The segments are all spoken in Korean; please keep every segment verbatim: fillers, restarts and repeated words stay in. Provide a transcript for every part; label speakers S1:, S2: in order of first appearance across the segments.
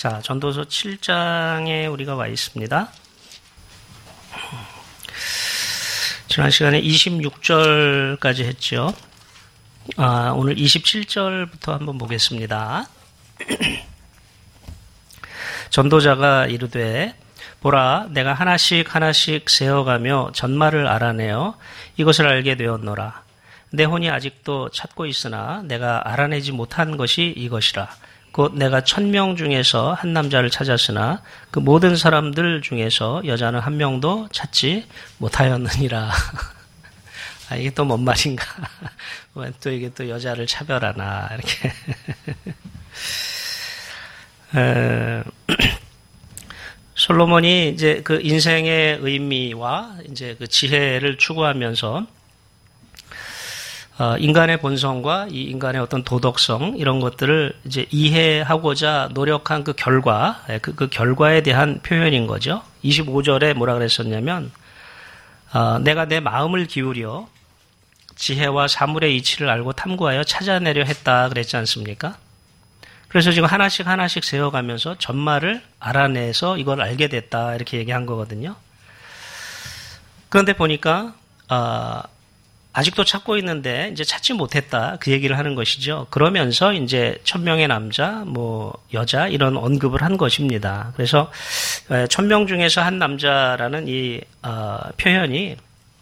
S1: 자, 전도서 칠 장에 우리가 와 있습니다. 지난 시간에 이십육 절까지 했죠. 아, 오늘 이십칠 절부터 한번 보겠습니다. 전도자가 이르되 보라, 내가 하나씩 하나씩 세어가며 전말을 알아내어 이것을 알게 되었노라. 내 혼이 아직도 찾고 있으나 내가 알아내지 못한 것이 이것이라. 곧 내가 천명 중에서 한 남자를 찾았으나 그 모든 사람들 중에서 여자는 한 명도 찾지 못하였느니라. 아, 이게 또 뭔 말인가? 왜 또 이게 또 여자를 차별하나, 이렇게. 에, 솔로몬이 이제 그 인생의 의미와 이제 그 지혜를 추구하면서 어, 인간의 본성과 이 인간의 어떤 도덕성 이런 것들을 이제 이해하고자 노력한 그 결과, 그, 그 결과에 대한 표현인 거죠. 이십오 절에 뭐라 그랬었냐면 어, 내가 내 마음을 기울여 지혜와 사물의 이치를 알고 탐구하여 찾아내려 했다 그랬지 않습니까? 그래서 지금 하나씩 하나씩 세어가면서 전말을 알아내서 이걸 알게 됐다 이렇게 얘기한 거거든요. 그런데 보니까 어, 아직도 찾고 있는데 이제 찾지 못했다 그 얘기를 하는 것이죠. 그러면서 이제 천명의 남자, 뭐 여자 이런 언급을 한 것입니다. 그래서 천명 중에서 한 남자라는 이 어, 표현이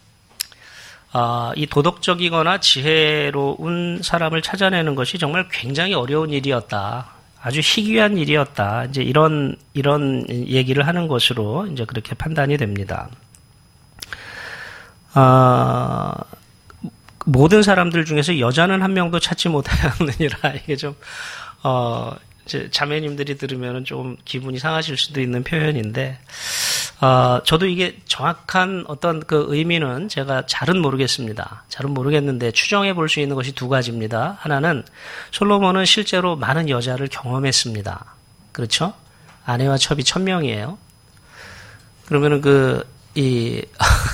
S1: 어, 이 도덕적이거나 지혜로운 사람을 찾아내는 것이 정말 굉장히 어려운 일이었다. 아주 희귀한 일이었다. 이제 이런 이런 얘기를 하는 것으로 이제 그렇게 판단이 됩니다. 어, 모든 사람들 중에서 여자는 한 명도 찾지 못하였느니라. 이게 좀, 어, 이제 자매님들이 들으면 좀 기분이 상하실 수도 있는 표현인데, 어, 저도 이게 정확한 어떤 그 의미는 제가 잘은 모르겠습니다. 잘은 모르겠는데 추정해 볼 수 있는 것이 두 가지입니다. 하나는 솔로몬은 실제로 많은 여자를 경험했습니다. 그렇죠? 아내와 첩이 천명이에요. 그러면은 그, 이,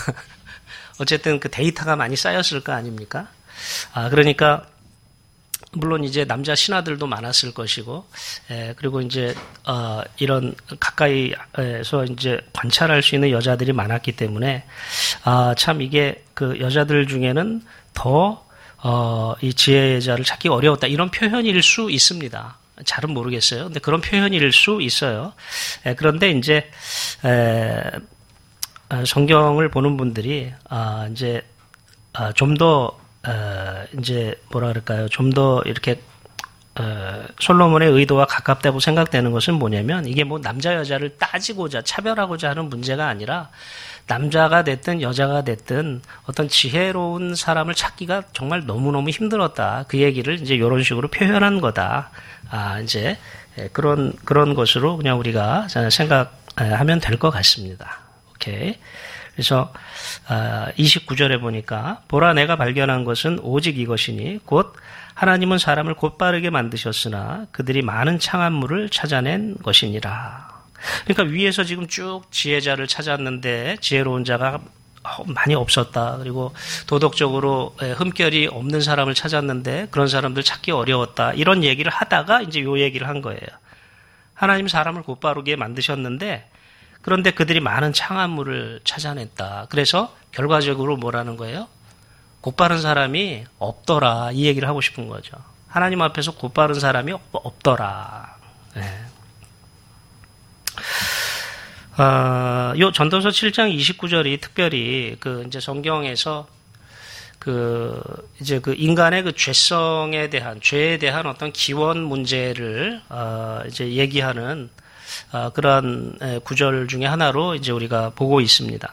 S1: 어쨌든 그 데이터가 많이 쌓였을 거 아닙니까? 아, 그러니까, 물론 이제 남자 신하들도 많았을 것이고, 에, 그리고 이제, 어, 이런 가까이에서 이제 관찰할 수 있는 여자들이 많았기 때문에, 아, 참 이게 그 여자들 중에는 더, 어, 이 지혜자를 찾기 어려웠다. 이런 표현일 수 있습니다. 잘은 모르겠어요. 근데 그런 표현일 수 있어요. 에, 그런데 이제, 에, 성경을 보는 분들이 아 이제 아, 좀 더 어, 이제 뭐라 그럴까요? 좀 더 이렇게 어, 솔로몬의 의도와 가깝다고 생각되는 것은 뭐냐면 이게 뭐 남자 여자를 따지고자 차별하고자 하는 문제가 아니라 남자가 됐든 여자가 됐든 어떤 지혜로운 사람을 찾기가 정말 너무너무 힘들었다. 그 얘기를 이제 이런 식으로 표현한 거다. 아 이제 그런 그런 것으로 그냥 우리가 생각하면 될 것 같습니다. 오케이. 그래서 이십구 절에 보니까 보라 내가 발견한 것은 오직 이것이니 곧 하나님은 사람을 곧바르게 만드셨으나 그들이 많은 창한물을 찾아낸 것이니라. 그러니까 위에서 지금 쭉 지혜자를 찾았는데 지혜로운 자가 많이 없었다. 그리고 도덕적으로 흠결이 없는 사람을 찾았는데 그런 사람들 찾기 어려웠다. 이런 얘기를 하다가 이제 요 얘기를 한 거예요. 하나님 사람을 곧바르게 만드셨는데 그런데 그들이 많은 창한물을 찾아냈다. 그래서 결과적으로 뭐라는 거예요? 곧바른 사람이 없더라. 이 얘기를 하고 싶은 거죠. 하나님 앞에서 곧바른 사람이 없더라. 네. 아, 요 전도서 칠 장 이십구 절이 특별히 그 이제 성경에서 그 이제 그 인간의 그 죄성에 대한 죄에 대한 어떤 기원 문제를 어 이제 얘기하는 어, 그러한 구절 중에 하나로 이제 우리가 보고 있습니다.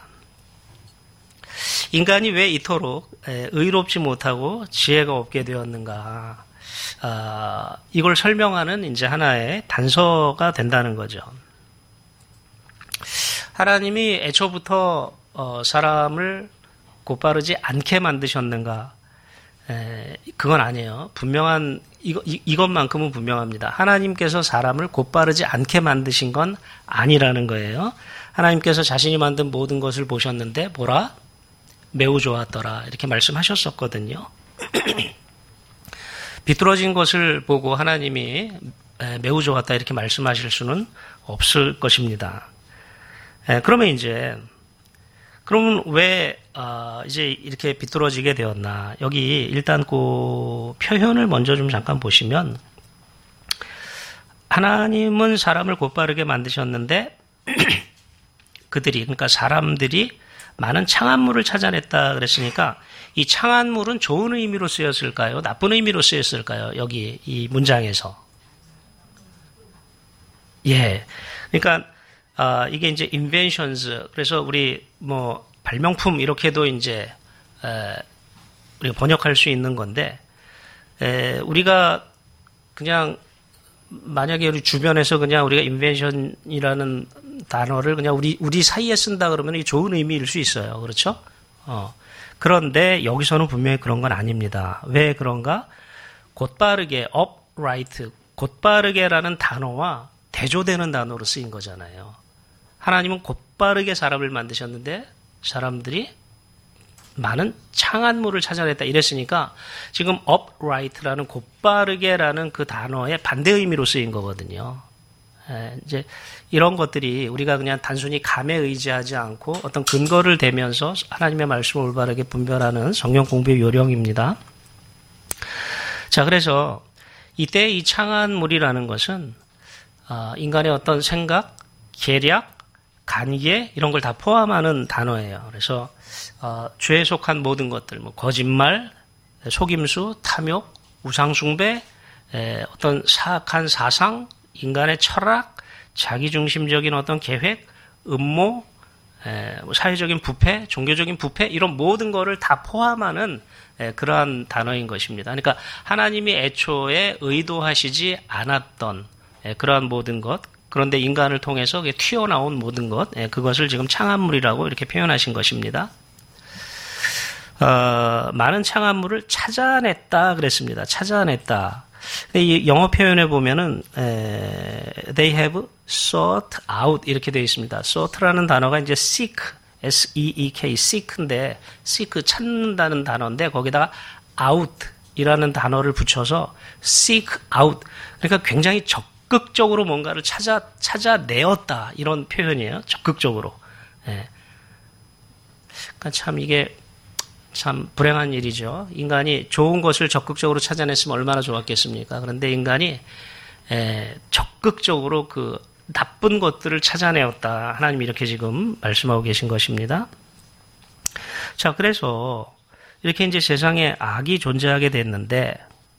S1: 인간이 왜 이토록 의롭지 못하고 지혜가 없게 되었는가? 어, 이걸 설명하는 이제 하나의 단서가 된다는 거죠. 하나님이 애초부터 어, 사람을 곧바르지 않게 만드셨는가? 에, 그건 아니에요. 분명한 이거, 이, 이것만큼은 분명합니다. 하나님께서 사람을 곧바르지 않게 만드신 건 아니라는 거예요. 하나님께서 자신이 만든 모든 것을 보셨는데 보라 매우 좋았더라 이렇게 말씀하셨었거든요. 비뚤어진 것을 보고 하나님이 매우 좋았다 이렇게 말씀하실 수는 없을 것입니다. 그러면 이제 그러면 왜 이제 이렇게 비뚤어지게 되었나? 여기 일단 그 표현을 먼저 좀 잠깐 보시면 하나님은 사람을 곧바르게 만드셨는데 그들이 그러니까 사람들이 많은 창한물을 찾아냈다 그랬으니까 이 창한물은 좋은 의미로 쓰였을까요? 나쁜 의미로 쓰였을까요? 여기 이 문장에서. 예. 그러니까 아, 이게 이제 inventions. 그래서 우리 뭐 발명품 이렇게도 이제 에, 우리가 번역할 수 있는 건데 에, 우리가 그냥 만약에 우리 주변에서 그냥 우리가 invention이라는 단어를 그냥 우리 우리 사이에 쓴다 그러면 이게 좋은 의미일 수 있어요. 그렇죠? 어. 그런데 여기서는 분명히 그런 건 아닙니다. 왜 그런가? 곧바르게 upright, 곧바르게라는 단어와 대조되는 단어로 쓰인 거잖아요. 하나님은 곧바르게 사람을 만드셨는데 사람들이 많은 창한물을 찾아냈다 이랬으니까 지금 upright라는 곧바르게라는 그 단어의 반대 의미로 쓰인 거거든요. 에, 이제 이런 것들이 우리가 그냥 단순히 감에 의지하지 않고 어떤 근거를 대면서 하나님의 말씀을 올바르게 분별하는 성경 공부의 요령입니다. 자, 그래서 이때 이 창한물이라는 것은 어, 인간의 어떤 생각, 계략, 관계 이런 걸 다 포함하는 단어예요. 그래서 어, 죄에 속한 모든 것들, 뭐 거짓말, 속임수, 탐욕, 우상숭배, 에, 어떤 사악한 사상, 인간의 철학, 자기중심적인 어떤 계획, 음모, 에, 뭐 사회적인 부패, 종교적인 부패 이런 모든 거를 다 포함하는 에, 그러한 단어인 것입니다. 그러니까 하나님이 애초에 의도하시지 않았던 에, 그러한 모든 것, 그런데 인간을 통해서 튀어나온 모든 것, 에, 그것을 지금 창한물이라고 이렇게 표현하신 것입니다. 어, 많은 창한물을 찾아냈다 그랬습니다. 찾아냈다. 이 영어 표현에 보면은 에, they have sought out 이렇게 되어 있습니다. sought라는 단어가 이제 seek, S E E K, seek인데 seek 찾는다는 단어인데 거기다가 out이라는 단어를 붙여서 seek out. 그러니까 굉장히 적극적으로 뭔가를 찾아 찾아내었다 이런 표현이에요. 적극적으로. 예. 그러니까 참 이게 참 불행한 일이죠. 인간이 좋은 것을 적극적으로 찾아냈으면 얼마나 좋았겠습니까? 그런데 인간이 에, 적극적으로 그 나쁜 것들을 찾아내었다. 하나님이 이렇게 지금 말씀하고 계신 것입니다. 자, 그래서 이렇게 이제 세상에 악이 존재하게 됐는데,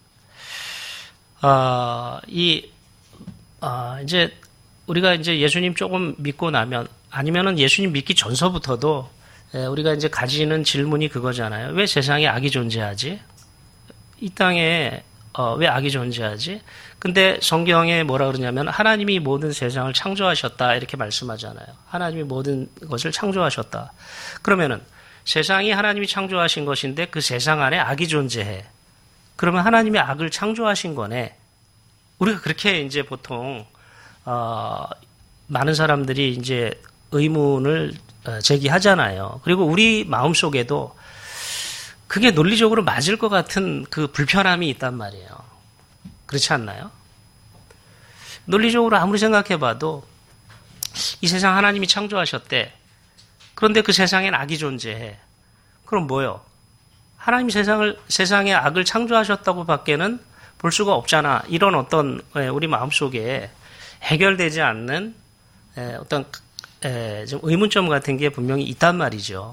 S1: 어, 이, 어, 이제 우리가 이제 예수님 조금 믿고 나면, 아니면은 예수님 믿기 전서부터도 우리가 이제 가지는 질문이 그거잖아요. 왜 세상에 악이 존재하지? 이 땅에 어, 왜 악이 존재하지? 근데 성경에 뭐라 그러냐면 하나님이 모든 세상을 창조하셨다 이렇게 말씀하잖아요. 하나님이 모든 것을 창조하셨다. 그러면은 세상이 하나님이 창조하신 것인데 그 세상 안에 악이 존재해. 그러면 하나님이 악을 창조하신 거네. 우리가 그렇게 이제 보통 어, 많은 사람들이 이제 의문을 제기하잖아요. 그리고 우리 마음속에도 그게 논리적으로 맞을 것 같은 그 불편함이 있단 말이에요. 그렇지 않나요? 논리적으로 아무리 생각해봐도 이 세상 하나님이 창조하셨대. 그런데 그 세상엔 악이 존재해. 그럼 뭐요? 하나님 세상을, 세상에 악을 창조하셨다고 밖에는 볼 수가 없잖아. 이런 어떤 우리 마음속에 해결되지 않는 어떤 에, 좀 의문점 같은 게 분명히 있단 말이죠.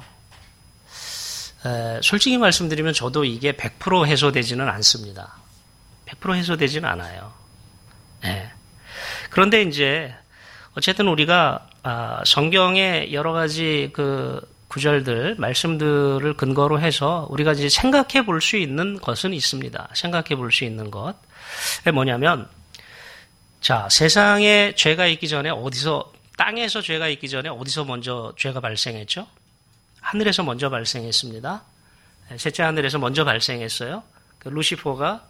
S1: 에, 솔직히 말씀드리면 저도 이게 백 퍼센트 해소되지는 않습니다. 백 퍼센트 해소되지는 않아요. 에. 그런데 이제 어쨌든 우리가 아, 성경의 여러 가지 그 구절들, 말씀들을 근거로 해서 우리가 이제 생각해 볼 수 있는 것은 있습니다. 생각해 볼 수 있는 것. 뭐냐면, 자, 세상에 죄가 있기 전에 어디서 땅에서 죄가 있기 전에 어디서 먼저 죄가 발생했죠? 하늘에서 먼저 발생했습니다. 셋째 하늘에서 먼저 발생했어요. 루시퍼가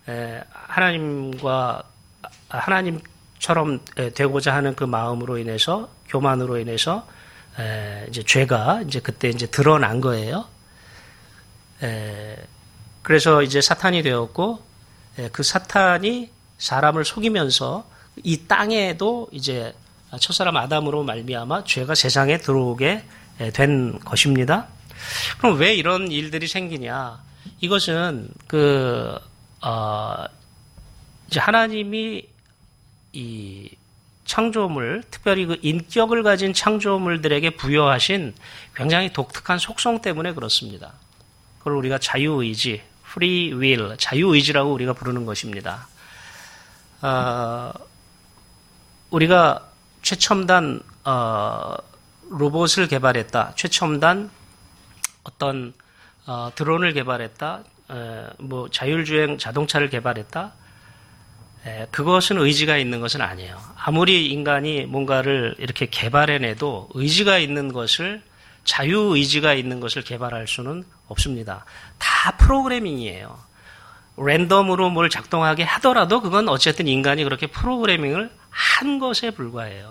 S1: 하나님과 하나님처럼 되고자 하는 그 마음으로 인해서 교만으로 인해서 이제 죄가 이제 그때 이제 드러난 거예요. 그래서 이제 사탄이 되었고 그 사탄이 사람을 속이면서 이 땅에도 이제 첫사람 아담으로 말미암아 죄가 세상에 들어오게 된 것입니다. 그럼 왜 이런 일들이 생기냐? 이것은 그 어, 이제 하나님이 이 창조물, 특별히 그 인격을 가진 창조물들에게 부여하신 굉장히 독특한 속성 때문에 그렇습니다. 그걸 우리가 자유의지, free will, 자유의지라고 우리가 부르는 것입니다. 어, 우리가 최첨단 어, 로봇을 개발했다, 최첨단 어떤 어, 드론을 개발했다, 에, 뭐 자율주행 자동차를 개발했다. 에, 그것은 의지가 있는 것은 아니에요. 아무리 인간이 뭔가를 이렇게 개발해내도 의지가 있는 것을, 자유의지가 있는 것을 개발할 수는 없습니다. 다 프로그래밍이에요. 랜덤으로 뭘 작동하게 하더라도 그건 어쨌든 인간이 그렇게 프로그래밍을 한 것에 불과해요.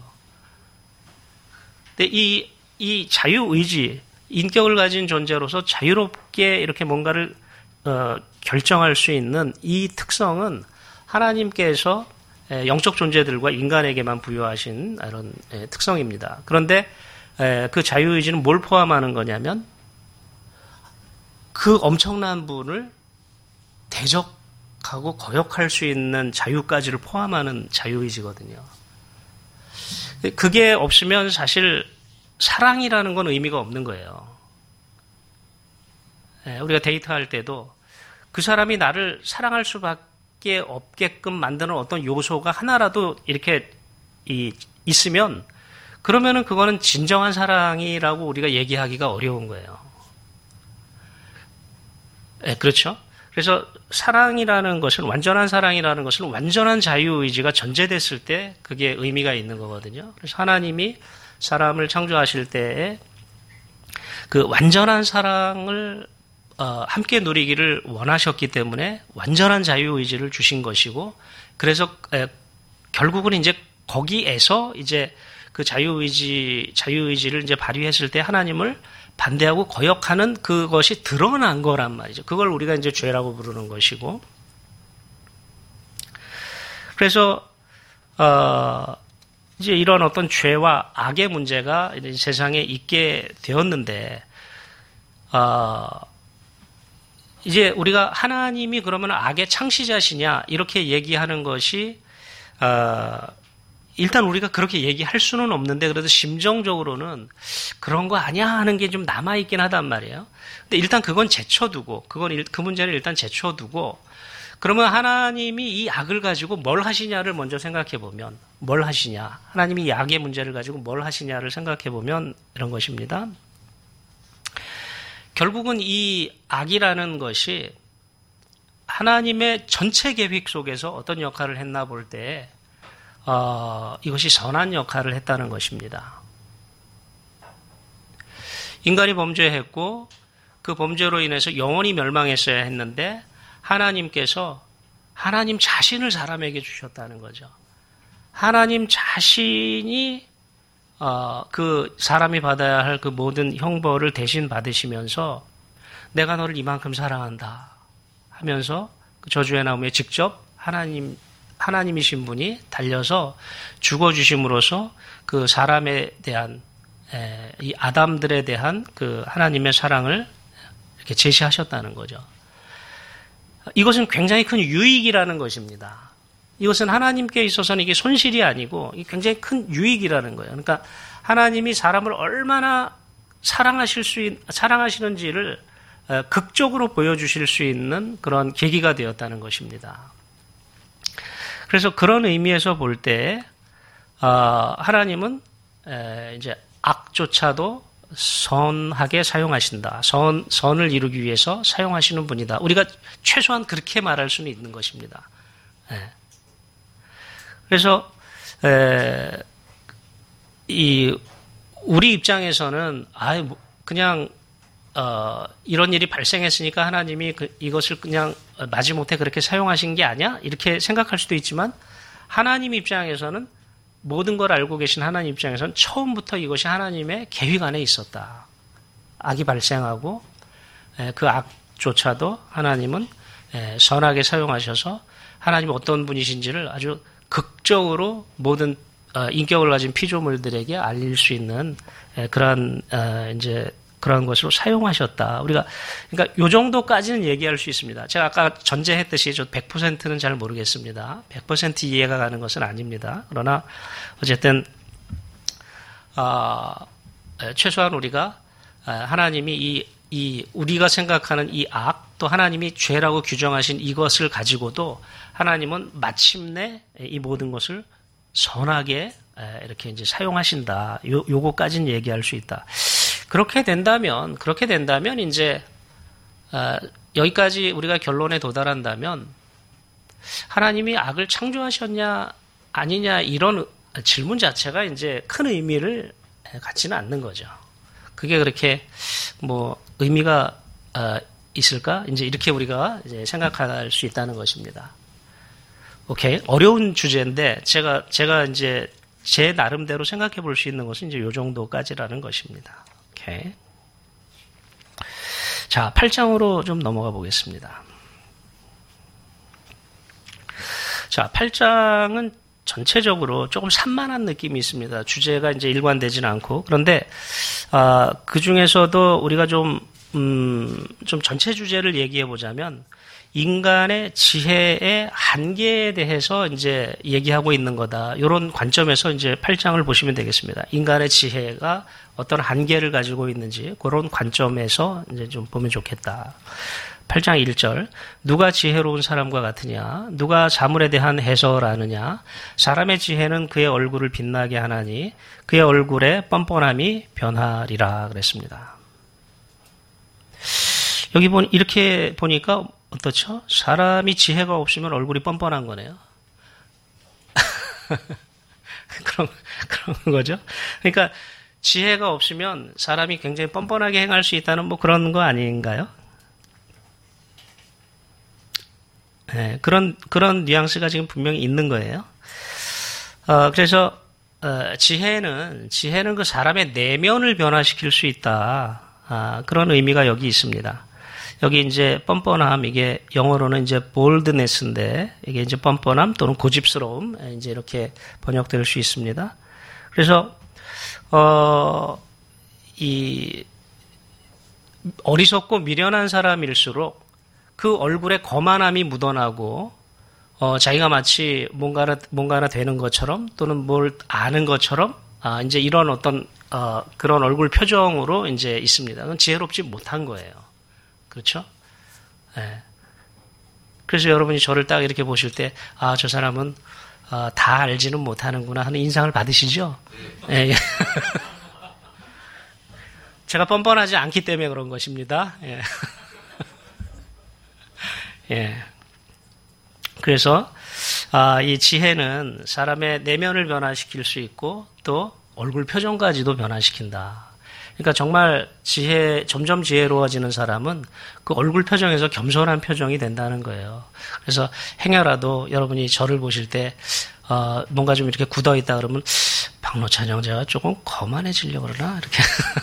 S1: 근데 이, 이 자유의지, 인격을 가진 존재로서 자유롭게 이렇게 뭔가를 어, 결정할 수 있는 이 특성은 하나님께서 영적 존재들과 인간에게만 부여하신 이런 특성입니다. 그런데 그 자유의지는 뭘 포함하는 거냐면 그 엄청난 분을 대적하고 거역할 수 있는 자유까지를 포함하는 자유의지거든요. 그게 없으면 사실 사랑이라는 건 의미가 없는 거예요. 우리가 데이트할 때도 그 사람이 나를 사랑할 수밖에 없게끔 만드는 어떤 요소가 하나라도 이렇게 이, 있으면 그러면은 그거는 진정한 사랑이라고 우리가 얘기하기가 어려운 거예요. 네, 그렇죠? 그래서 사랑이라는 것은, 완전한 사랑이라는 것은 완전한 자유의지가 전제됐을 때 그게 의미가 있는 거거든요. 그래서 하나님이 사람을 창조하실 때에 그 완전한 사랑을 어, 함께 누리기를 원하셨기 때문에 완전한 자유의지를 주신 것이고, 그래서 에, 결국은 이제 거기에서 이제 그 자유의지, 자유의지를 이제 발휘했을 때 하나님을 반대하고 거역하는 그것이 드러난 거란 말이죠. 그걸 우리가 이제 죄라고 부르는 것이고, 그래서 어, 이제 이런 어떤 죄와 악의 문제가 이제 세상에 있게 되었는데, 어, 이제 우리가 하나님이 그러면 악의 창시자시냐 이렇게 얘기하는 것이 어, 일단 우리가 그렇게 얘기할 수는 없는데 그래도 심정적으로는 그런 거 아니야 하는 게 좀 남아있긴 하단 말이에요. 근데 일단 그건 제쳐두고, 그건 그 문제는 일단 제쳐두고, 그러면 하나님이 이 악을 가지고 뭘 하시냐를 먼저 생각해 보면, 뭘 하시냐, 하나님이 이 악의 문제를 가지고 뭘 하시냐를 생각해 보면 이런 것입니다. 결국은 이 악이라는 것이 하나님의 전체 계획 속에서 어떤 역할을 했나 볼 때 어, 이것이 선한 역할을 했다는 것입니다. 인간이 범죄했고 그 범죄로 인해서 영원히 멸망했어야 했는데 하나님께서 하나님 자신을 사람에게 주셨다는 거죠. 하나님 자신이 어, 그 사람이 받아야 할 그 모든 형벌을 대신 받으시면서 내가 너를 이만큼 사랑한다 하면서 그 저주의 나무에 직접 하나님, 하나님이신 분이 달려서 죽어주심으로써 그 사람에 대한, 에, 이 아담들에 대한 그 하나님의 사랑을 이렇게 제시하셨다는 거죠. 이것은 굉장히 큰 유익이라는 것입니다. 이것은 하나님께 있어서는 이게 손실이 아니고 굉장히 큰 유익이라는 거예요. 그러니까 하나님이 사람을 얼마나 사랑하실 수 있, 사랑하시는지를 극적으로 보여주실 수 있는 그런 계기가 되었다는 것입니다. 그래서 그런 의미에서 볼 때 하나님은 이제 악조차도 선하게 사용하신다. 선, 선을 이루기 위해서 사용하시는 분이다. 우리가 최소한 그렇게 말할 수는 있는 것입니다. 그래서 에, 이 우리 입장에서는 아 그냥 어, 이런 일이 발생했으니까 하나님이 그, 이것을 그냥 마지못해 그렇게 사용하신 게 아니야? 이렇게 생각할 수도 있지만 하나님 입장에서는 모든 걸 알고 계신 하나님 입장에서는 처음부터 이것이 하나님의 계획 안에 있었다. 악이 발생하고 에, 그 악조차도 하나님은 에, 선하게 사용하셔서 하나님이 어떤 분이신지를 아주 극적으로 모든 인격을 가진 피조물들에게 알릴 수 있는 그러한 이제 그런 것으로 사용하셨다. 우리가 그러니까 요 정도까지는 얘기할 수 있습니다. 제가 아까 전제했듯이 저 백 퍼센트는 잘 모르겠습니다. 백 퍼센트 이해가 가는 것은 아닙니다. 그러나 어쨌든 어, 최소한 우리가 하나님이 이, 이 우리가 생각하는 이 악, 또 하나님이 죄라고 규정하신 이것을 가지고도 하나님은 마침내 이 모든 것을 선하게 이렇게 이제 사용하신다. 요, 요거까지는 얘기할 수 있다. 그렇게 된다면, 그렇게 된다면, 이제, 어, 여기까지 우리가 결론에 도달한다면, 하나님이 악을 창조하셨냐, 아니냐, 이런 질문 자체가 이제 큰 의미를 갖지는 않는 거죠. 그게 그렇게, 뭐, 의미가, 어, 있을까? 이제 이렇게 우리가 이제 생각할 수 있다는 것입니다. 오케이. 어려운 주제인데, 제가, 제가 이제 제 나름대로 생각해 볼 수 있는 것은 이제 요 정도까지라는 것입니다. 오케이. 자, 팔 장으로 좀 넘어가 보겠습니다. 자, 팔 장은 전체적으로 조금 산만한 느낌이 있습니다. 주제가 이제 일관되지는 않고. 그런데, 아, 그 중에서도 우리가 좀, 음, 좀 전체 주제를 얘기해 보자면, 인간의 지혜의 한계에 대해서 이제 얘기하고 있는 거다. 이런 관점에서 이제 팔 장을 보시면 되겠습니다. 인간의 지혜가 어떤 한계를 가지고 있는지 그런 관점에서 이제 좀 보면 좋겠다. 팔 장 일 절. 누가 지혜로운 사람과 같으냐? 누가 자물에 대한 해석을 아느냐? 사람의 지혜는 그의 얼굴을 빛나게 하나니 그의 얼굴에 뻔뻔함이 변하리라 그랬습니다. 여기 본 이렇게 보니까 어떻죠? 사람이 지혜가 없으면 얼굴이 뻔뻔한 거네요. 그런, 그런 거죠. 그러니까 지혜가 없으면 사람이 굉장히 뻔뻔하게 행할 수 있다는 뭐 그런 거 아닌가요? 네, 그런, 그런 뉘앙스가 지금 분명히 있는 거예요. 어, 그래서, 어, 지혜는, 지혜는 그 사람의 내면을 변화시킬 수 있다. 아, 그런 의미가 여기 있습니다. 여기 이제 뻔뻔함, 이게 영어로는 이제 boldness인데, 이게 이제 뻔뻔함 또는 고집스러움, 이제 이렇게 번역될 수 있습니다. 그래서, 어, 이, 어리석고 미련한 사람일수록 그 얼굴에 거만함이 묻어나고, 어, 자기가 마치 뭔가나, 뭔가나 되는 것처럼 또는 뭘 아는 것처럼, 아, 이제 이런 어떤, 어, 그런 얼굴 표정으로 이제 있습니다. 그건 지혜롭지 못한 거예요. 그렇죠? 예. 그래서 여러분이 저를 딱 이렇게 보실 때, 아, 저 사람은, 어, 다 알지는 못하는구나 하는 인상을 받으시죠? 예. 제가 뻔뻔하지 않기 때문에 그런 것입니다. 예. 예. 그래서, 아, 이 지혜는 사람의 내면을 변화시킬 수 있고, 또 얼굴 표정까지도 변화시킨다. 그러니까 정말 지혜, 점점 지혜로워지는 사람은 그 얼굴 표정에서 겸손한 표정이 된다는 거예요. 그래서 행여라도 여러분이 저를 보실 때, 어, 뭔가 좀 이렇게 굳어 있다 그러면, 박노찬 형제가 조금 거만해지려고 그러나? 이렇게.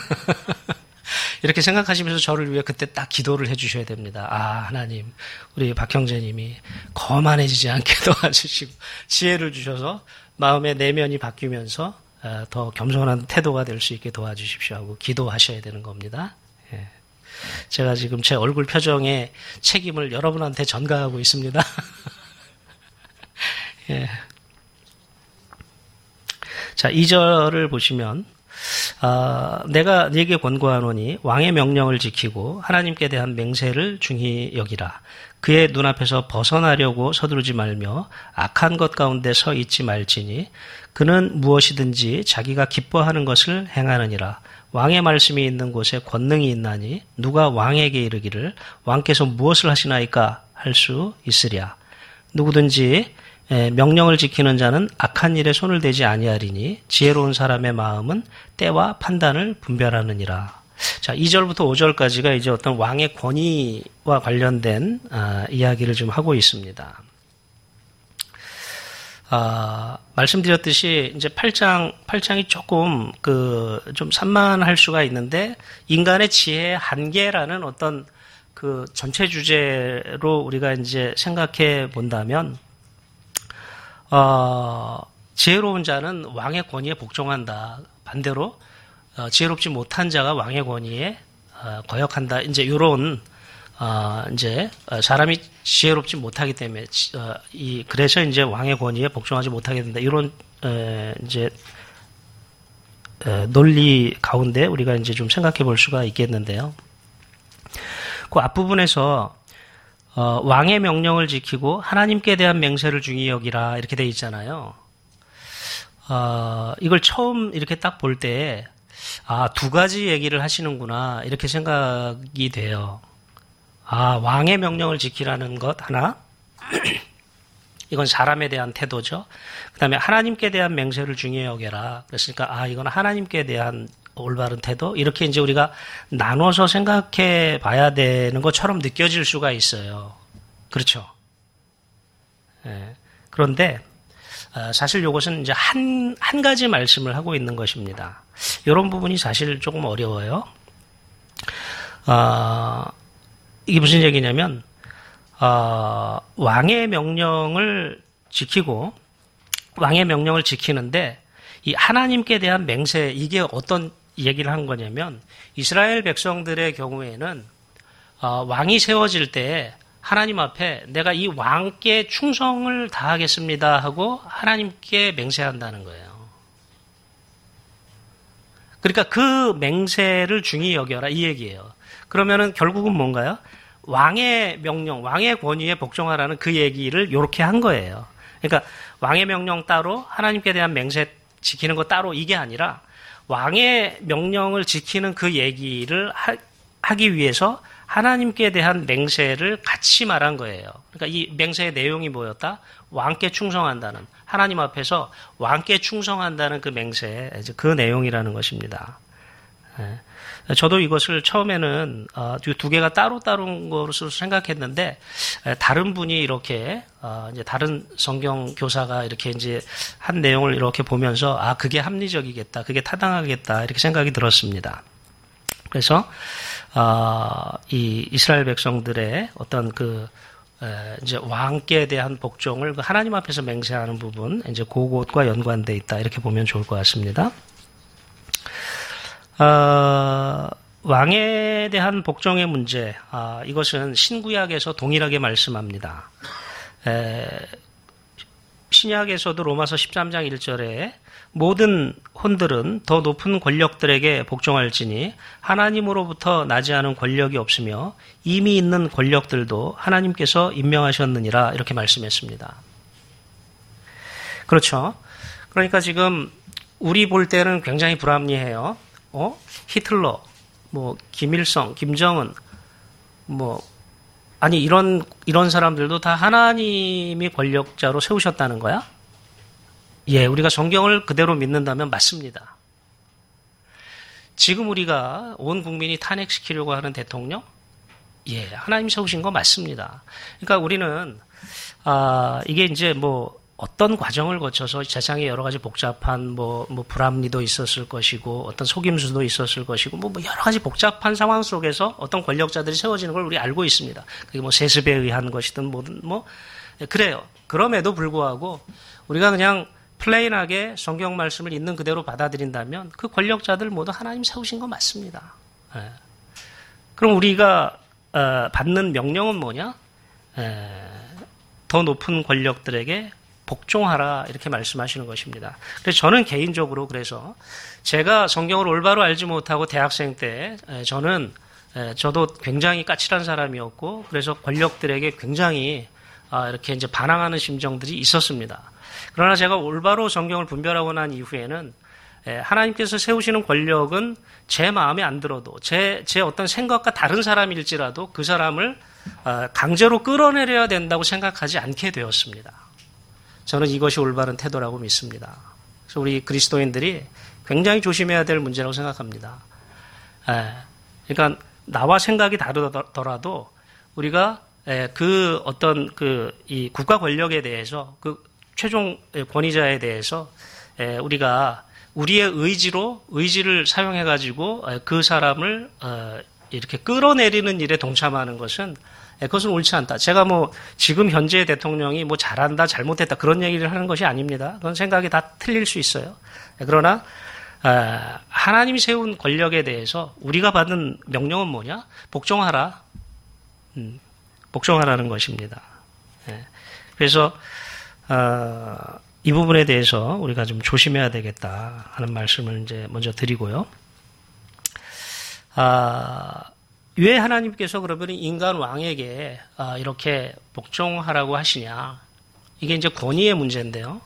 S1: 이렇게 생각하시면서 저를 위해 그때 딱 기도를 해 주셔야 됩니다. 아, 하나님, 우리 박 형제님이 거만해지지 않게 도와주시고, 지혜를 주셔서 마음의 내면이 바뀌면서, 더 겸손한 태도가 될 수 있게 도와주십시오 하고 기도하셔야 되는 겁니다. 예. 제가 지금 제 얼굴 표정에 책임을 여러분한테 전가하고 있습니다. 예. 자, 이 절을 보시면 아, 내가 네게 권고하노니 왕의 명령을 지키고 하나님께 대한 맹세를 중히 여기라. 그의 눈앞에서 벗어나려고 서두르지 말며 악한 것 가운데 서 있지 말지니 그는 무엇이든지 자기가 기뻐하는 것을 행하느니라. 왕의 말씀이 있는 곳에 권능이 있나니 누가 왕에게 이르기를 왕께서 무엇을 하시나이까 할 수 있으랴. 누구든지 명령을 지키는 자는 악한 일에 손을 대지 아니하리니 지혜로운 사람의 마음은 때와 판단을 분별하느니라. 자, 이 절부터 오 절까지가 이제 어떤 왕의 권위와 관련된 아, 이야기를 좀 하고 있습니다. 아, 말씀드렸듯이 이제 팔 장, 팔 장이 조금 그 좀 산만할 수가 있는데 인간의 지혜의 한계라는 어떤 그 전체 주제로 우리가 이제 생각해 본다면 어, 지혜로운 자는 왕의 권위에 복종한다. 반대로 어, 지혜롭지 못한 자가 왕의 권위에 어, 거역한다. 이제 이런 어, 이제 사람이 지혜롭지 못하기 때문에 어, 이 그래서 이제 왕의 권위에 복종하지 못하게 된다. 이런 에, 이제 에, 논리 가운데 우리가 이제 좀 생각해 볼 수가 있겠는데요. 그 앞부분에서 어, 왕의 명령을 지키고 하나님께 대한 맹세를 중히 여기라 이렇게 돼 있잖아요. 어, 이걸 처음 이렇게 딱 볼 때, 아, 두 가지 얘기를 하시는구나, 이렇게 생각이 돼요. 아, 왕의 명령을 지키라는 것 하나, 이건 사람에 대한 태도죠. 그 다음에 하나님께 대한 맹세를 중히 여겨라. 그랬으니까, 아, 이건 하나님께 대한 올바른 태도? 이렇게 이제 우리가 나눠서 생각해 봐야 되는 것처럼 느껴질 수가 있어요. 그렇죠. 예. 그런데, 사실 이것은 이제 한, 한 가지 말씀을 하고 있는 것입니다. 이런 부분이 사실 조금 어려워요. 어, 이게 무슨 얘기냐면, 어, 왕의 명령을 지키고, 왕의 명령을 지키는데, 이 하나님께 대한 맹세, 이게 어떤 얘기를 한 거냐면, 이스라엘 백성들의 경우에는, 어, 왕이 세워질 때, 하나님 앞에 내가 이 왕께 충성을 다하겠습니다 하고 하나님께 맹세한다는 거예요. 그러니까 그 맹세를 중히 여겨라 이 얘기예요. 그러면은 결국은 뭔가요? 왕의 명령, 왕의 권위에 복종하라는 그 얘기를 이렇게 한 거예요. 그러니까 왕의 명령 따로 하나님께 대한 맹세 지키는 거 따로 이게 아니라 왕의 명령을 지키는 그 얘기를 하, 하기 위해서 하나님께 대한 맹세를 같이 말한 거예요. 그러니까 이 맹세의 내용이 뭐였다? 왕께 충성한다는, 하나님 앞에서 왕께 충성한다는 그 맹세, 이제 그 내용이라는 것입니다. 저도 이것을 처음에는 두 개가 따로따로인 것으로 생각했는데, 다른 분이 이렇게, 이제 다른 성경 교사가 이렇게 이제 한 내용을 이렇게 보면서, 아, 그게 합리적이겠다, 그게 타당하겠다, 이렇게 생각이 들었습니다. 그래서, 어, 이 이스라엘 백성들의 어떤 그, 에, 이제 왕께 대한 복종을 그 하나님 앞에서 맹세하는 부분, 이제 그것과 연관되어 있다. 이렇게 보면 좋을 것 같습니다. 어, 왕에 대한 복종의 문제, 아, 이것은 신구약에서 동일하게 말씀합니다. 에, 신약에서도 로마서 십삼 장 일 절에 모든 혼들은 더 높은 권력들에게 복종할지니 하나님으로부터 나지 않은 권력이 없으며 이미 있는 권력들도 하나님께서 임명하셨느니라 이렇게 말씀했습니다. 그렇죠. 그러니까 지금 우리 볼 때는 굉장히 불합리해요. 어? 히틀러, 뭐 김일성, 김정은, 뭐 아니 이런 이런 사람들도 다 하나님이 권력자로 세우셨다는 거야? 예, 우리가 성경을 그대로 믿는다면 맞습니다. 지금 우리가 온 국민이 탄핵시키려고 하는 대통령? 예, 하나님 세우신 거 맞습니다. 그러니까 우리는, 아, 이게 이제 뭐, 어떤 과정을 거쳐서 세상에 여러 가지 복잡한 뭐, 뭐, 불합리도 있었을 것이고, 어떤 속임수도 있었을 것이고, 뭐, 뭐 여러 가지 복잡한 상황 속에서 어떤 권력자들이 세워지는 걸 우리 알고 있습니다. 그게 뭐 세습에 의한 것이든 뭐든 뭐, 그래요. 그럼에도 불구하고, 우리가 그냥 플레인하게 성경 말씀을 있는 그대로 받아들인다면 그 권력자들 모두 하나님 세우신 거 맞습니다. 예. 그럼 우리가 어, 받는 명령은 뭐냐? 에, 더 높은 권력들에게 복종하라 이렇게 말씀하시는 것입니다. 그래서 저는 개인적으로 그래서 제가 성경을 올바로 알지 못하고 대학생 때 에, 저는 에, 저도 굉장히 까칠한 사람이었고 그래서 권력들에게 굉장히 아, 이렇게 이제 반항하는 심정들이 있었습니다. 그러나 제가 올바로 성경을 분별하고 난 이후에는 하나님께서 세우시는 권력은 제 마음에 안 들어도 제, 제 어떤 생각과 다른 사람일지라도 그 사람을 강제로 끌어내려야 된다고 생각하지 않게 되었습니다. 저는 이것이 올바른 태도라고 믿습니다. 그래서 우리 그리스도인들이 굉장히 조심해야 될 문제라고 생각합니다. 그러니까 나와 생각이 다르더라도 우리가 그 어떤 그 이 국가 권력에 대해서 그 최종 권위자에 대해서 우리가 우리의 의지로 의지를 사용해 가지고 그 사람을 이렇게 끌어내리는 일에 동참하는 것은 예, 그것은 옳지 않다. 제가 뭐 지금 현재 대통령이 뭐 잘한다, 잘못했다 그런 얘기를 하는 것이 아닙니다. 그건 생각이 다 틀릴 수 있어요. 예, 그러나 아, 하나님이 세운 권력에 대해서 우리가 받은 명령은 뭐냐? 복종하라. 음, 복종하라는 것입니다. 예, 그래서 어, 이 부분에 대해서 우리가 좀 조심해야 되겠다 하는 말씀을 이제 먼저 드리고요. 아, 왜 하나님께서 그러면 인간 왕에게 아, 이렇게 복종하라고 하시냐? 이게 이제 권위의 문제인데요.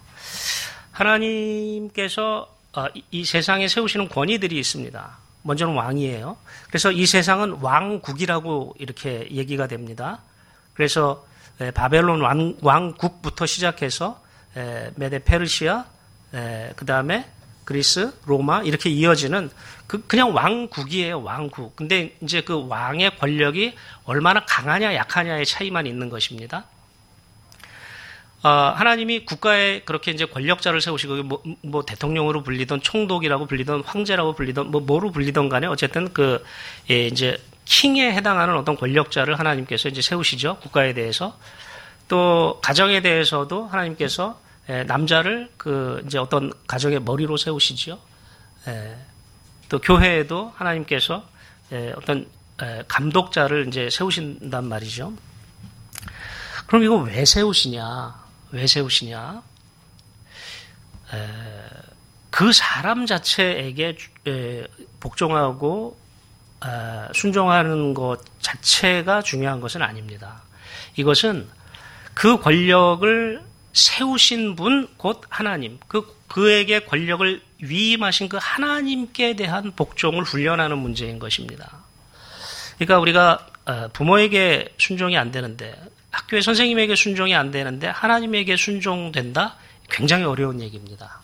S1: 하나님께서 아, 이, 이 세상에 세우시는 권위들이 있습니다. 먼저는 왕이에요. 그래서 이 세상은 왕국이라고 이렇게 얘기가 됩니다. 그래서 에, 바벨론 왕, 왕국부터 시작해서 에, 메데 페르시아, 그 다음에 그리스, 로마 이렇게 이어지는 그 그냥 왕국이에요. 왕국. 근데 이제 그 왕의 권력이 얼마나 강하냐 약하냐의 차이만 있는 것입니다. 어, 하나님이 국가에 그렇게 이제 권력자를 세우시고 뭐, 뭐 대통령으로 불리던 총독이라고 불리던 황제라고 불리던 뭐 뭐로 불리던 간에 어쨌든 그 예, 이제 킹에 해당하는 어떤 권력자를 하나님께서 이제 세우시죠. 국가에 대해서. 또 가정에 대해서도 하나님께서 예, 남자를 그 이제 어떤 가정의 머리로 세우시지요. 예, 또 교회에도 하나님께서 예, 어떤 예, 감독자를 이제 세우신단 말이죠. 그럼 이거 왜 세우시냐? 왜 세우시냐? 에, 그 사람 자체에게 에, 복종하고 에, 순종하는 것 자체가 중요한 것은 아닙니다. 이것은 그 권력을 세우신 분, 곧 하나님, 그, 그에게 권력을 위임하신 그 하나님께 대한 복종을 훈련하는 문제인 것입니다. 그러니까 우리가 부모에게 순종이 안 되는데, 학교의 선생님에게 순종이 안 되는데 하나님에게 순종된다? 굉장히 어려운 얘기입니다.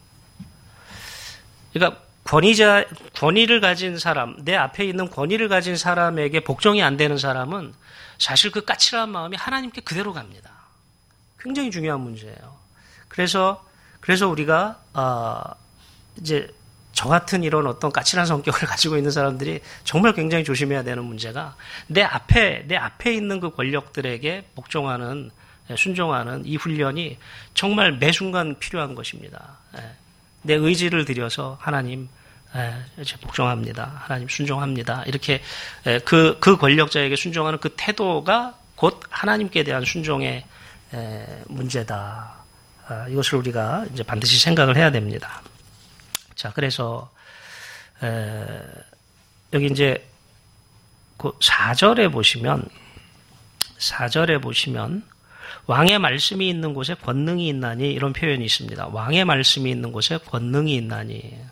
S1: 그러니까 권위자, 권위를 가진 사람, 내 앞에 있는 권위를 가진 사람에게 복종이 안 되는 사람은 사실 그 까칠한 마음이 하나님께 그대로 갑니다. 굉장히 중요한 문제예요. 그래서, 그래서 우리가, 어, 이제 저 같은 이런 어떤 까칠한 성격을 가지고 있는 사람들이 정말 굉장히 조심해야 되는 문제가 내 앞에, 내 앞에 있는 그 권력들에게 복종하는, 순종하는 이 훈련이 정말 매 순간 필요한 것입니다. 내 의지를 들여서 하나님, 복종합니다. 하나님 순종합니다. 이렇게 그, 그 권력자에게 순종하는 그 태도가 곧 하나님께 대한 순종의 문제다. 이것을 우리가 이제 반드시 생각을 해야 됩니다. 자, 그래서, 에, 여기 이제, 그 사 절에 보시면, 사 절에 보시면, 왕의 말씀이 있는 곳에 권능이 있나니, 이런 표현이 있습니다. 왕의 말씀이 있는 곳에 권능이 있나니.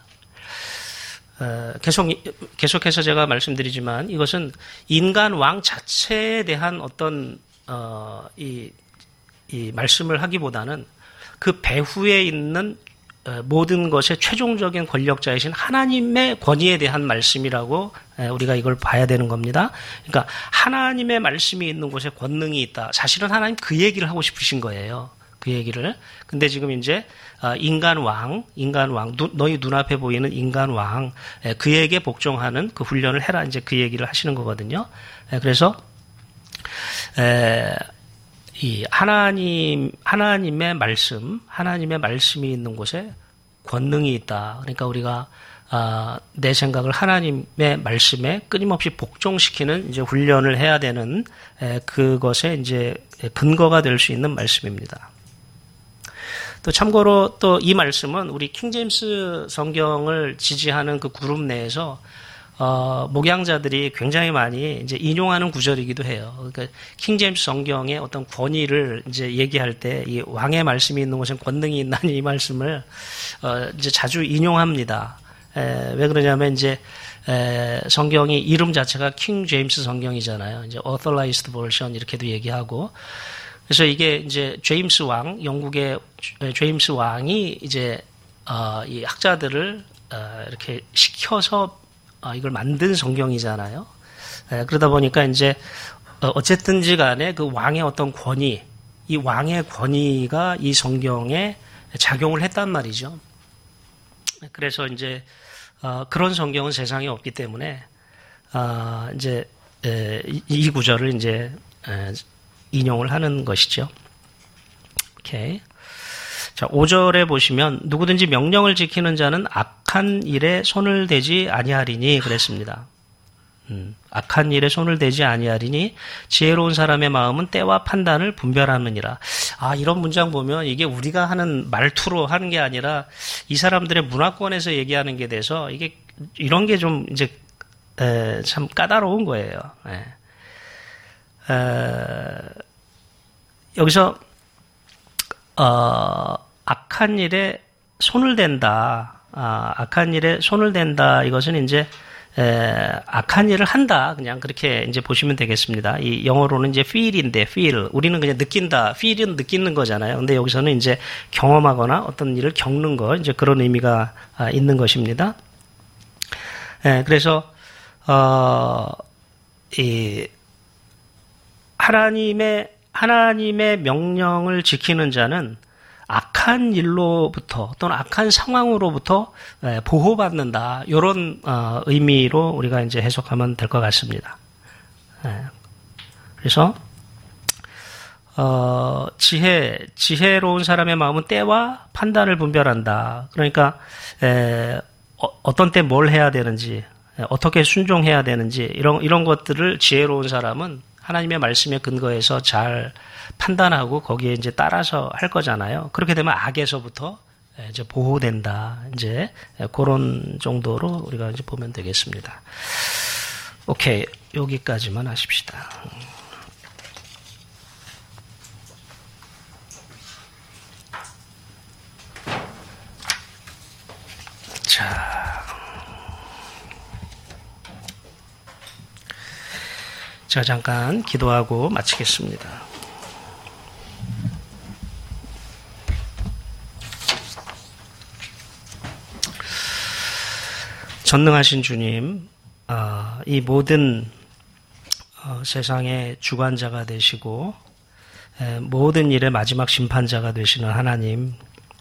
S1: 에, 계속, 계속해서 제가 말씀드리지만, 이것은 인간 왕 자체에 대한 어떤, 어, 이, 이 말씀을 하기보다는 그 배후에 있는 모든 것의 최종적인 권력자이신 하나님의 권위에 대한 말씀이라고 우리가 이걸 봐야 되는 겁니다. 그러니까 하나님의 말씀이 있는 곳에 권능이 있다. 사실은 하나님 그 얘기를 하고 싶으신 거예요. 그 얘기를. 근데 지금 이제 인간 왕, 인간 왕, 너희 눈앞에 보이는 인간 왕, 그에게 복종하는 그 훈련을 해라. 이제 그 얘기를 하시는 거거든요. 그래서 이 하나님, 하나님의 말씀, 하나님의 말씀이 있는 곳에 권능이 있다. 그러니까 우리가, 아, 내 생각을 하나님의 말씀에 끊임없이 복종시키는 이제 훈련을 해야 되는, 에, 그것에 이제 근거가 될 수 있는 말씀입니다. 또 참고로 또 이 말씀은 우리 킹제임스 성경을 지지하는 그 그룹 내에서 어, 목양자들이 굉장히 많이 이제 인용하는 구절이기도 해요. 그러니까 킹제임스 성경의 어떤 권위를 이제 얘기할 때 이 왕의 말씀이 있는 곳엔 권능이 있나니 이 말씀을 어, 이제 자주 인용합니다. 에, 왜 그러냐면 이제 에, 성경이 이름 자체가 킹제임스 성경이잖아요. 이제 authorized version 이렇게도 얘기하고. 그래서 이게 이제 제임스 왕, 영국의 제임스 왕이 이제 어, 이 학자들을 어, 이렇게 시켜서 이걸 만든 성경이잖아요. 그러다 보니까 이제 어쨌든지 간에 그 왕의 어떤 권위, 이 왕의 권위가 이 성경에 작용을 했단 말이죠. 그래서 이제 그런 성경은 세상에 없기 때문에 이제 이 구절을 이제 인용을 하는 것이죠. 오케이. 자, 오 절에 보시면 누구든지 명령을 지키는 자는 악한 일에 손을 대지 아니하리니 그랬습니다. 음, 악한 일에 손을 대지 아니하리니 지혜로운 사람의 마음은 때와 판단을 분별하느니라. 아, 이런 문장 보면 이게 우리가 하는 말투로 하는 게 아니라 이 사람들의 문화권에서 얘기하는 게 돼서 이게 이런 게 좀 이제 에, 참 까다로운 거예요. 에. 에, 여기서 어, 악한 일에 손을 댄다. 아, 악한 일에 손을 댄다. 이것은 이제 에, 악한 일을 한다. 그냥 그렇게 이제 보시면 되겠습니다. 이 영어로는 이제 feel인데, feel. 우리는 그냥 느낀다. feel은 느끼는 거잖아요. 근데 여기서는 이제 경험하거나 어떤 일을 겪는 거, 이제 그런 의미가 아, 있는 것입니다. 에, 그래서, 어, 이, 하나님의, 하나님의 명령을 지키는 자는 악한 일로부터 또는 악한 상황으로부터 보호받는다. 이런 의미로 우리가 이제 해석하면 될 것 같습니다. 그래서 어, 지혜, 지혜로운 사람의 마음은 때와 판단을 분별한다. 그러니까 에, 어, 어떤 때 뭘 해야 되는지, 어떻게 순종해야 되는지 이런 이런 것들을 지혜로운 사람은 하나님의 말씀에 근거해서 잘 판단하고 거기에 이제 따라서 할 거잖아요. 그렇게 되면 악에서부터 이제 보호된다. 이제 그런 정도로 우리가 이제 보면 되겠습니다. 오케이. 여기까지만 하십시다. 자. 자, 잠깐 기도하고 마치겠습니다. 전능하신 주님, 어, 이 모든 어, 세상의 주관자가 되시고 에, 모든 일의 마지막 심판자가 되시는 하나님,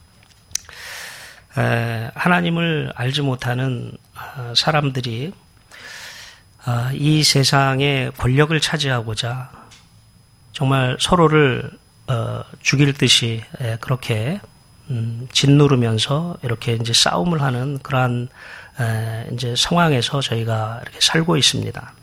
S1: 에, 하나님을 알지 못하는 어, 사람들이 어, 이 세상의 권력을 차지하고자 정말 서로를 어, 죽일 듯이 에, 그렇게 음, 짓누르면서 이렇게 이제 싸움을 하는 그러한 에, 이제 상황에서 저희가 이렇게 살고 있습니다.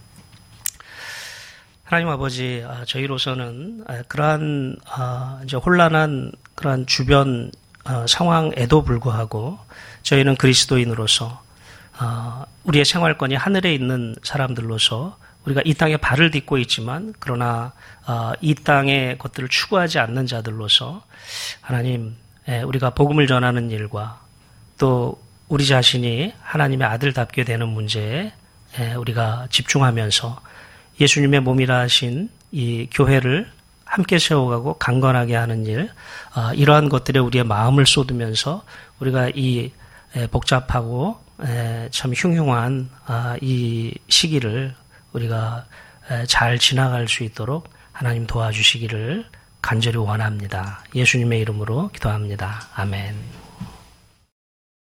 S1: 하나님 아버지, 아, 저희로서는 아, 그러한 아, 이제 혼란한 그러한 주변 아, 상황에도 불구하고 저희는 그리스도인으로서 아, 우리의 생활권이 하늘에 있는 사람들로서 우리가 이 땅에 발을 딛고 있지만 그러나 아, 이 땅의 것들을 추구하지 않는 자들로서 하나님, 에, 우리가 복음을 전하는 일과 또 우리 자신이 하나님의 아들답게 되는 문제에 우리가 집중하면서 예수님의 몸이라 하신 이 교회를 함께 세워가고 강건하게 하는 일, 이러한 것들에 우리의 마음을 쏟으면서 우리가 이 복잡하고 참 흉흉한 이 시기를 우리가 잘 지나갈 수 있도록 하나님 도와주시기를 간절히 원합니다. 예수님의 이름으로 기도합니다. 아멘.